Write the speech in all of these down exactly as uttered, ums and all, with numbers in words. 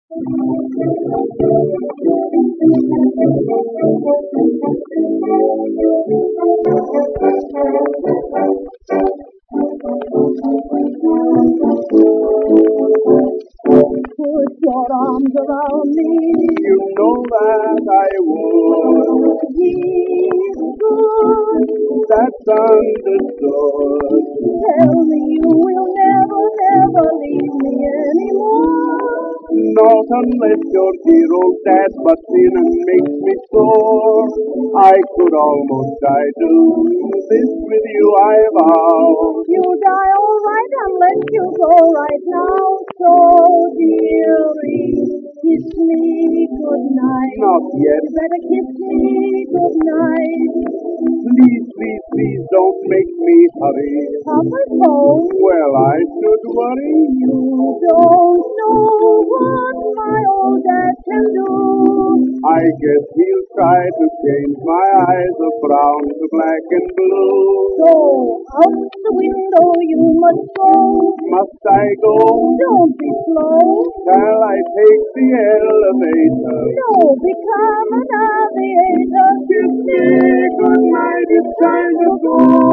Put your arms around me. You know that I would. He's good. That's understood. Tell me you will never, never leave me anymore. Not unless your dear old dad butts in and makes me sore. I could almost die doing this with you, I vow. You'll die all right unless you go right now. So, dearie, kiss me goodnight. Not yet. You better kiss me goodnight. Please, please, please don't make me hurry. Papa's home. Well, I should worry. You don't know what my old dad can do. I guess he'll try to change my eyes of brown to black and blue. So, out the window you must go. Must I go? Don't be slow. Shall I take the elevator? No, become an aviator. Kiss me goodnight, it's time to go.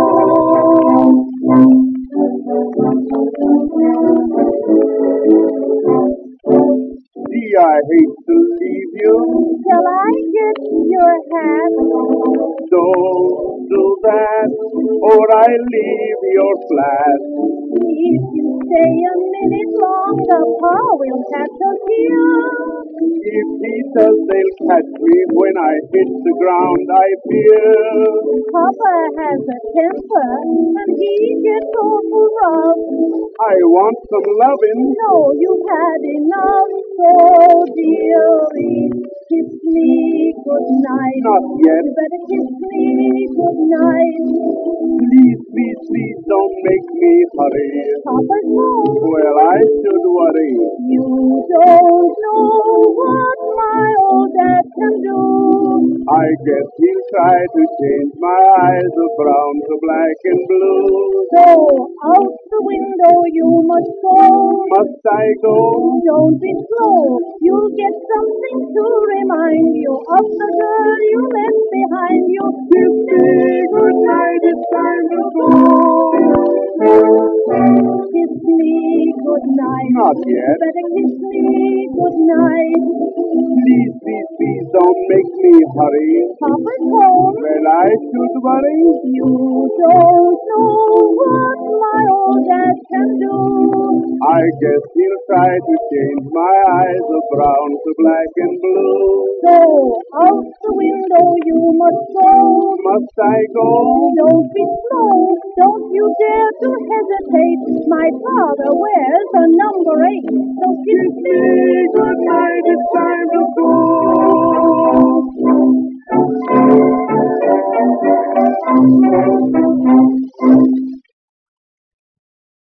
See, I hate to leave you. Shall I get your hat? Don't do that, or I leave your flat. If you stay a minute longer, Pa will catch us here. If he does, they'll catch me when I hit the ground, I fear. Papa has a temper, and he gets awful rough. I want some loving. No, you've had enough. So, dearie, kiss me goodnight. Not yet. You better kiss me goodnight. Please, please, please don't make me hurry. Papa's home. Well, I should worry. You don't know what my old dad can do. I guess he'll try to change my eyes of brown to black and blue. So, out the window you must go. Must I go? Don't be slow. You'll get something to remind you of the girl you left behind you. Kiss me goodnight, it's time to go. Kiss me goodnight. Not yet. Better kiss me goodnight. Please, please, please don't make me hurry. Papa's home. Well, I should worry. You don't know what my old dad can do. I guess he'll try to change my eyes of brown to black and blue. So, out the window you must go. Must I go? Don't be slow. Don't you dare to hesitate. My father wears a number eight. So kiss me Good night, it's time to go.